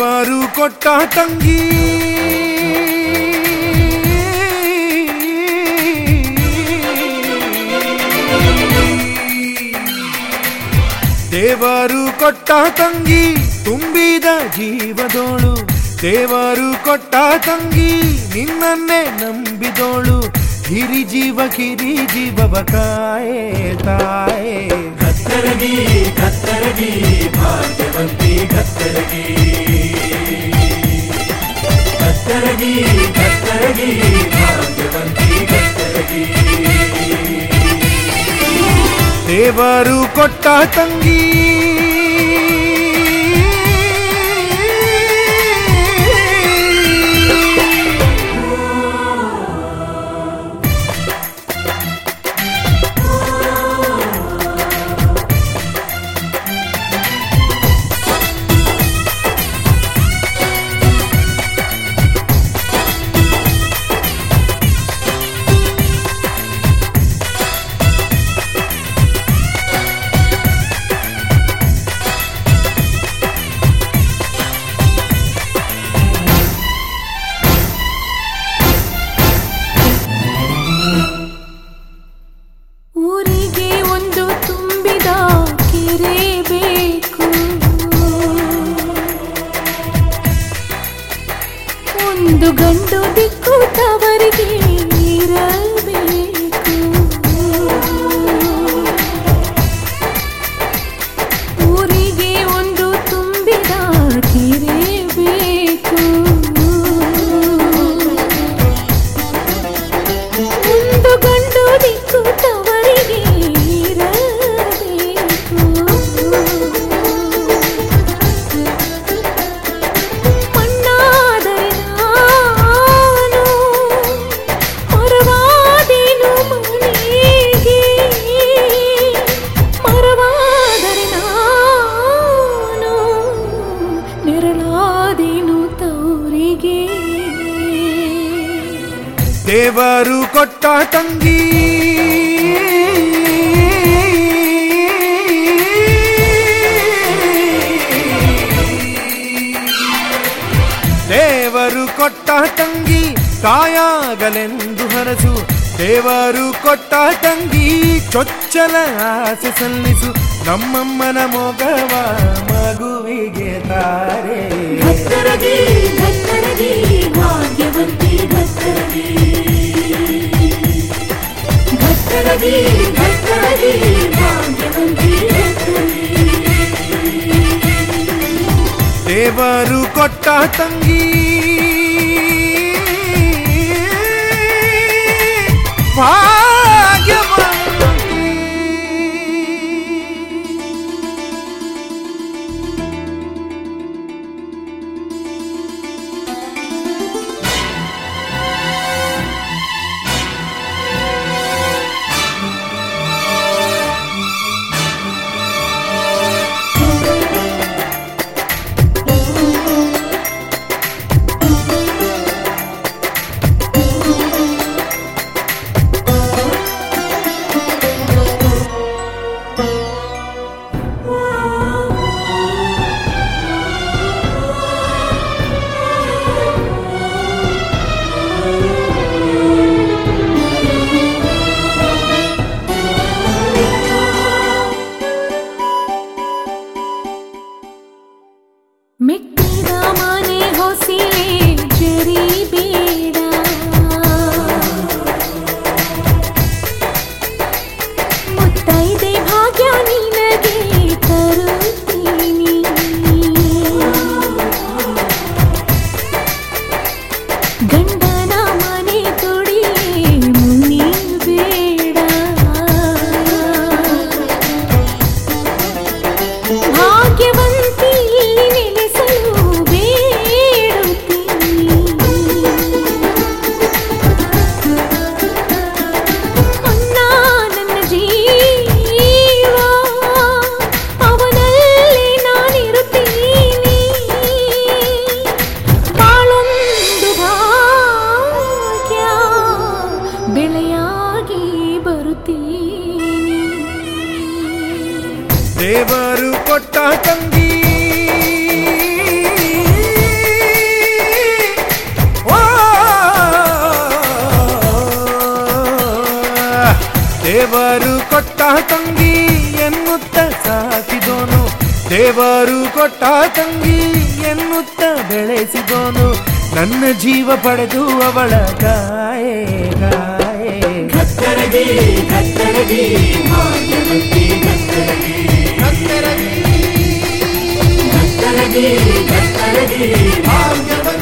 ದೇವರು ಕೊಟ್ಟ ತಂಗಿ ದೇವರು ಕೊಟ್ಟ ತಂಗಿ ತುಂಬಿದ ಜೀವದೋಳು ದೇವರು ಕೊಟ್ಟ ತಂಗಿ ನಿನ್ನನ್ನೇ ನಂಬಿದೋಳು ಹಿರಿ ಜೀವವ ಕಾಯೇ ತಾಯೇ ಕತ್ತರಗಿ ಕತ್ತರಗಿ ಭಾಗ್ಯವಂತಿ ಕತ್ತರಗಿ ಕತ್ತರಗಿ ಕತ್ತರಗಿ ಭಾಗ್ಯವಂತಿ ಕತ್ತರಗಿ ದೇವರು ಕೊಟ್ಟ ತಂಗಿ ಒಂದು ಗಂಡು ದಿಕ್ಕು ತವರಿಗೆ ಇರಬೇಕು ಊರಿಗೆ ಒಂದು ತುಂಬಿದ ಕೆರೆ ಬೇಕು ಒಂದು ಗಂಡು ದಿಕ್ಕು ತವರಿಗೆ ಇರಬೇಕು ದೇವರು ಕೊಟ್ಟ ತಂಗಿ ದೇವರು ಕೊಟ್ಟ ತಂಗಿ ತಾಯಾಗಲೆಂದು ಹರಸು ದೇವರು ಕೊಟ್ಟ ತಂಗಿ ಚೊಚ್ಚಲ ಆಸೆ ಸಲ್ಲಿಸು ನಮ್ಮಮ್ಮನ ಮೊಗವ ಮಗುವಿಗೆ ತಾರೆ ಕತ್ತರಗಿ ಕತ್ತರಗಿ ಭಾಗ್ಯವಂತಿ ಕತ್ತರಗಿ ಕತ್ತರಗಿ ಕತ್ತರಗಿ ಭಾಗ್ಯವಂತಿ ಕತ್ತರಗಿ ದೇವರು ಕೊಟ್ಟ ತಂಗಿ ಭಾಗ್ಯವಂತಿ ಮೆಟ್ಟಿದ ಮನೆ ಹೊಸಿಲೆ ಜರಿಬೇಡ ಮುತ್ತೈದೆ ಭಾಗ್ಯ ನಿನಗೆ ತರುತ್ತೀನಿ ಗಂಡನ ಮನೆ ತೊಡಿಯೇ ಮುನಿಬೇಡ ಭಾಗ್ಯವಂತಿ ದೇವರು ಕೊಟ್ಟ ತಂಗಿ ದೇವರು ಕೊಟ್ಟ ತಂಗಿ ಎನ್ನುತ್ತ ಸಾಕಿದೋನು, ದೇವರು ಕೊಟ್ಟ ತಂಗಿ ಎನ್ನುತ್ತ ಬೆಳೆಸಿದೋನು, ನನ್ನ ಜೀವ ಪಡೆದು ಅವಳ ಗಾಯೆ ಗಾಯೆ. ಘತ್ತರಗಿ ಘತ್ತರಗಿ ಭಾಗ್ಯವಂತಿ ಘತ್ತರಗಿ ಘತ್ತರಗಿ ಘತ್ತರಗಿ ಘತ್ತರಗಿ ಭಾಗ್ಯವಂತಿ